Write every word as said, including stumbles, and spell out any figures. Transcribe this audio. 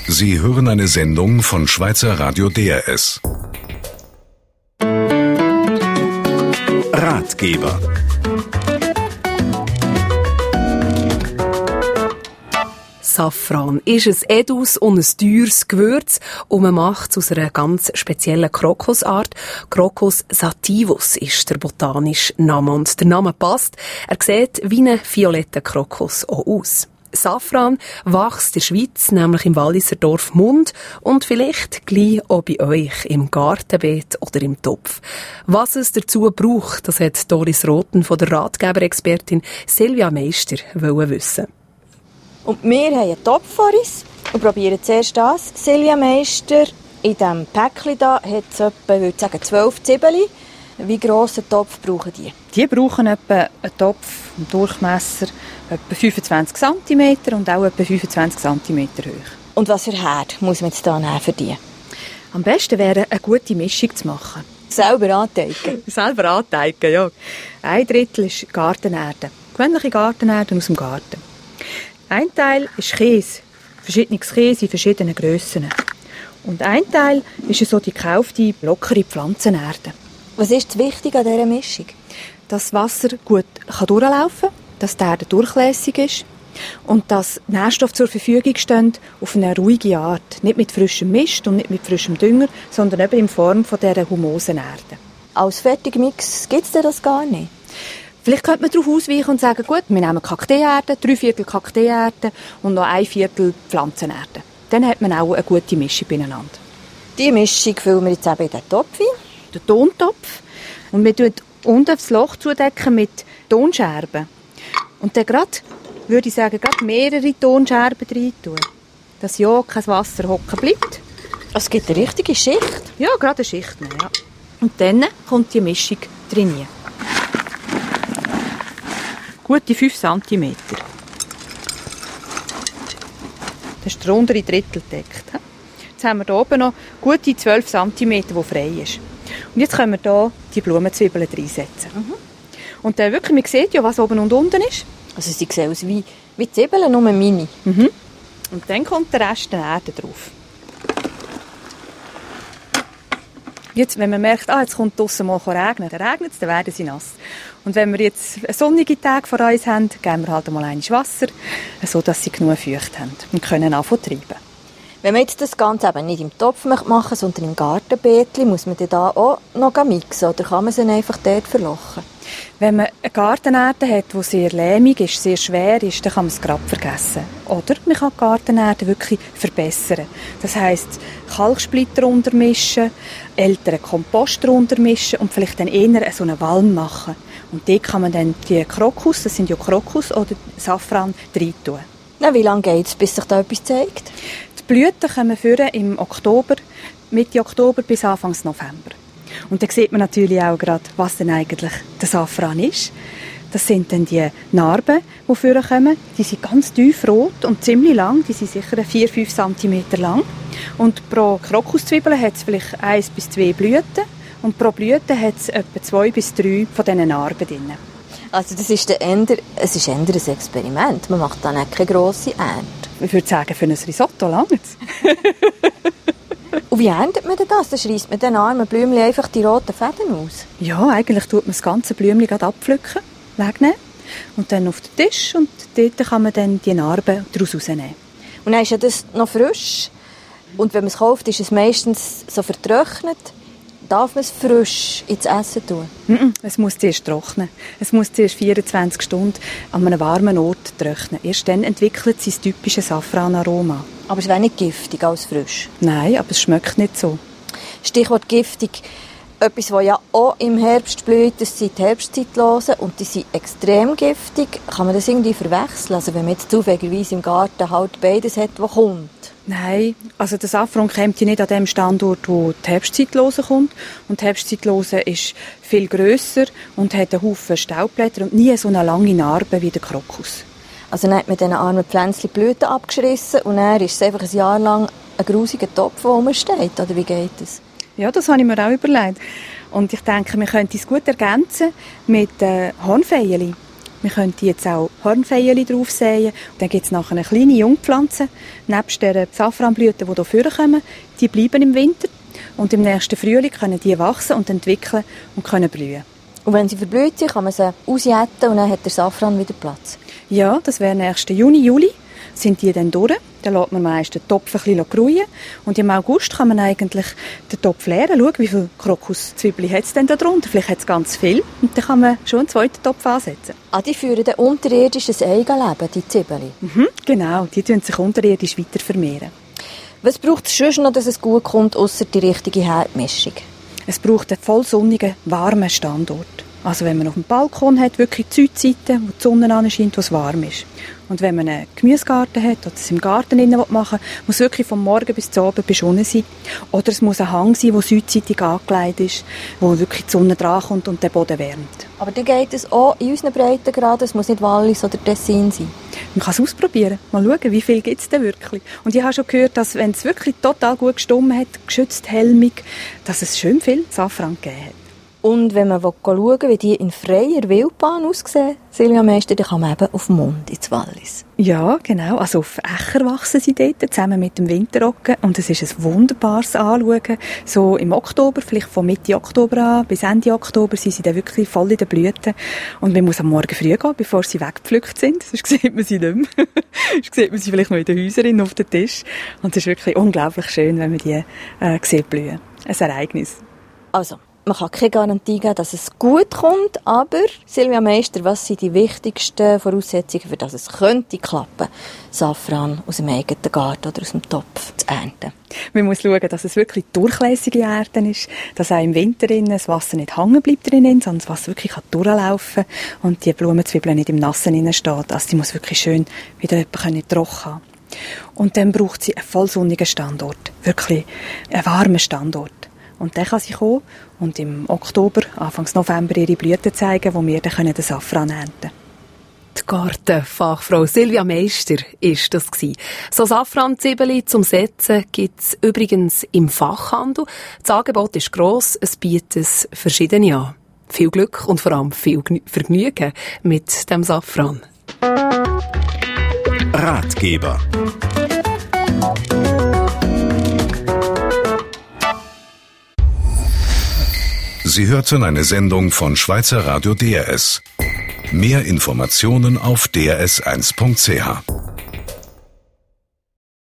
Sie hören eine Sendung von Schweizer Radio D R S. Ratgeber. Safran ist ein edles und ein teures Gewürz und man macht es aus einer ganz speziellen Krokusart. Crocus sativus ist der botanische Name und der Name passt. Er sieht wie ein violetter Krokus auch aus. Safran wächst in der Schweiz, nämlich im Walliser Dorf Mund und vielleicht gleich auch bei euch im Gartenbeet oder im Topf. Was es dazu braucht, das hat Doris Roten von der Ratgeberexpertin Silvia Meister wollen wissen. Und wir haben einen Topf vor uns und probieren zuerst das. Silvia Meister, in diesem Päckchen hier hat es etwa, ich würde sagen, zwölf Zwiebeln. Wie grossen Topf brauchen die? Die brauchen etwa einen Topf, einen Durchmesser etwa fünfundzwanzig Zentimeter und auch etwa fünfundzwanzig Zentimeter hoch. Und was für Herd muss man jetzt da nehmen für die? Am besten wäre eine gute Mischung zu machen. Selber anteigen? Selber anteigen, ja. Ein Drittel ist Gartenerde, gewöhnliche Gartenerde aus dem Garten. Ein Teil ist Käse, verschiedenes Käse in verschiedenen Grössen. Und ein Teil ist so die gekaufte, lockere Pflanzenerde. Was ist das Wichtige an dieser Mischung? Dass das Wasser gut durchlaufen kann, dass die Erde durchlässig ist und dass Nährstoffe zur Verfügung stehen auf eine ruhige Art. Nicht mit frischem Mist und nicht mit frischem Dünger, sondern eben in Form von dieser humosen Erde. Als Fertigmix gibt es das gar nicht? Vielleicht könnte man darauf ausweichen und sagen, gut, wir nehmen Kakteeerde, drei Viertel Kakteeerde und noch ein Viertel Pflanzenerde. Dann hat man auch eine gute Mischung beieinander. Diese Mischung füllen wir jetzt eben in den Topf ein. Den Tontopf. Und wir tun unten das Loch zudecken mit Tonscherben. Und dann gerade, würde ich sagen, gerade mehrere Tonscherben rein tun. Dass ja kein Wasser hocken bleibt. Es gibt eine richtige Schicht? Ja, gerade eine Schicht mehr, ja. Und dann kommt die Mischung drin. Gute fünf Zentimeter. Das ist der untere Drittel gedeckt. Jetzt haben wir hier oben noch gute zwölf Zentimeter, die frei ist. Und jetzt können wir hier die Blumenzwiebeln reinsetzen. Mhm. Und dann wirklich, man sieht ja, was oben und unten ist. Also sie sehen aus wie, wie Zwiebeln, nur mini. Mhm. Und dann kommt der Rest der Erde drauf. Jetzt, wenn man merkt, ah, jetzt kommt draussen mal regnen, dann regnet es, dann werden sie nass. Und wenn wir jetzt einen sonnigen Tag vor uns haben, geben wir halt mal ein Wasser, sodass sie genug Feucht haben und können anfangen zu treiben. Wenn man jetzt das Ganze eben nicht im Topf machen möchte, sondern im Gartenbeetli, muss man dann da auch noch mixen oder kann man sie einfach dort verlochen? Wenn man eine Gartenerde hat, die sehr lehmig ist, sehr schwer ist, dann kann man es gerade vergessen. Oder man kann die Gartenerde wirklich verbessern. Das heisst, Kalksplitter untermischen, älteren Kompost untermischen und vielleicht dann eher so einen Walm machen. Und dort kann man dann die Krokus, das sind ja Krokus oder Safran, rein tun. Na, wie lange geht es, bis sich da etwas zeigt? Die Blüten kommen führen im Oktober, Mitte Oktober bis Anfang November. Und dann sieht man natürlich auch gerade, was denn eigentlich der Safran ist. Das sind dann die Narben, die vorkommen. Die sind ganz tief rot und ziemlich lang. Die sind sicher vier bis fünf Zentimeter lang. Und pro Krokuszwiebel hat es vielleicht eins bis zwei Blüten. Und pro Blüte hat es etwa zwei bis drei von diesen Narben drin. Also das ist der Ender, es ist eher ein Experiment. Man macht dann auch keine grosse Ernte. Ich würde sagen, für ein Risotto langt es. Und wie erntet man denn das? Dann schreisst man den armen Blümchen einfach die roten Fäden aus? Ja, eigentlich tut man das ganze Blümchen abpflücken, wegnehmen und dann auf den Tisch und dort kann man dann die Narben daraus rausnehmen. Und dann ist ja das noch frisch und wenn man es kauft, ist es meistens so vertrocknet. Darf man es frisch ins Essen tun? Mm-mm, es muss zuerst trocknen. Es muss zuerst vierundzwanzig Stunden an einem warmen Ort trocknen. Erst dann entwickelt sie das typische Safranaroma. Aber es wäre nicht giftig als frisch? Nein, aber es schmeckt nicht so. Stichwort giftig. Etwas, das ja auch im Herbst blüht, das sind die Herbstzweitlosen und die sind extrem giftig. Kann man das irgendwie verwechseln? Also wenn man jetzt zufälligerweise im Garten halt beides hat, was kommt? Nein, also der Safran kommt ja nicht an dem Standort, wo die Herbstzeitlose kommt. Und die Herbstzeitlose ist viel grösser und hat einen Haufen Staubblätter und nie so eine lange Narbe wie der Krokus. Also dann hat man diesen armen Pflänzchen Blüten abgeschissen und dann ist es einfach ein Jahr lang ein grusiger Topf, der rumsteht. Oder wie geht das? Ja, das habe ich mir auch überlegt. Und ich denke, wir könnten es gut ergänzen mit äh, Hornfeili. Wir können jetzt auch Hornfeierli drauf säen. Dann gibt es nachher eine kleine Jungpflanze, nebst den Safranblüten, die hier vorkommen. Die bleiben im Winter. Und im nächsten Frühling können die wachsen und entwickeln und können blühen. Und wenn sie verblüht sind, kann man sie ausjäten und dann hat der Safran wieder Platz? Ja, das wäre nächsten Juni, Juli. Sind die dann durch. Dann lässt man meist den Topf ein bisschen ruhen. Und im August kann man eigentlich den Topf leeren. Schauen, wie viele Krokuszwiebeln hat es denn da drunter. Vielleicht hat es ganz viel. Und dann kann man schon einen zweiten Topf ansetzen. Ah, die führen dann unterirdisches Eigenleben, die Zwiebeln? Mhm, genau, die tun sich unterirdisch weiter vermehren. Was braucht es sonst noch, dass es gut kommt, ausser die richtige Herdmischung? Es braucht einen voll sonnigen, warmen Standort. Also wenn man auf dem Balkon hat, wirklich Südseite, wo die Sonne anscheint, wo es warm ist. Und wenn man einen Gemüsegarten hat oder es im Garten innen machen will, muss es wirklich vom Morgen bis zum Abend beschonnen sein. Oder es muss ein Hang sein, der südseitig angelegt ist, wo wirklich die Sonne drankommt und der Boden wärmt. Aber dann geht es auch in unseren Breitengraden, es muss nicht Wallis oder Tessin sein. Man kann es ausprobieren, mal schauen, wie viel gibt es denn wirklich. Und ich habe schon gehört, dass wenn es wirklich total gut gestummen hat, geschützt, helmig, dass es schön viel Safran gegeben hat. Und wenn man schauen will, wie die in freier Wildbahn aussehen, Silvia Meister, dann kann man eben auf dem Mund ins Wallis. Ja, genau. Also auf Ächer wachsen sie dort, zusammen mit dem Winterrocken. Und es ist ein wunderbares Anschauen. So im Oktober, vielleicht von Mitte Oktober an bis Ende Oktober, sind sie dann wirklich voll in den Blüten. Und man muss am Morgen früh gehen, bevor sie weggepflückt sind. Sonst sieht man sie nicht mehr. Sonst sieht man sie vielleicht noch in den Häusern auf dem Tisch. Und es ist wirklich unglaublich schön, wenn man die äh, sieht blühen. Ein Ereignis. Also, man kann keine Garantie geben, dass es gut kommt, aber Silvia Meister, was sind die wichtigsten Voraussetzungen, für dass es könnte klappen, Safran aus dem eigenen Garten oder aus dem Topf zu ernten? Man muss schauen, dass es wirklich durchlässige Erde ist, dass auch im Winter das Wasser nicht hängen bleibt drinnen, sondern das Wasser wirklich durchlaufen kann und die Blumenzwiebeln nicht im Nassen drinnen steht. Also die muss wirklich schön wieder trocken haben. Und dann braucht sie einen vollsonnigen Standort, wirklich einen warmen Standort. Und dann kann sie kommen und im Oktober, Anfang November ihre Blüten zeigen, wo wir dann den Safran ernten können. Die Gartenfachfrau Silvia Meister ist das gsi. So Safranzwiebeln zum Setzen gibt es übrigens im Fachhandel. Das Angebot ist gross, es bietet verschiedene an. Viel Glück und vor allem viel Vergnügen mit dem Safran. Ratgeber. Sie hörten eine Sendung von Schweizer Radio D R S. Mehr Informationen auf d r s eins punkt c h.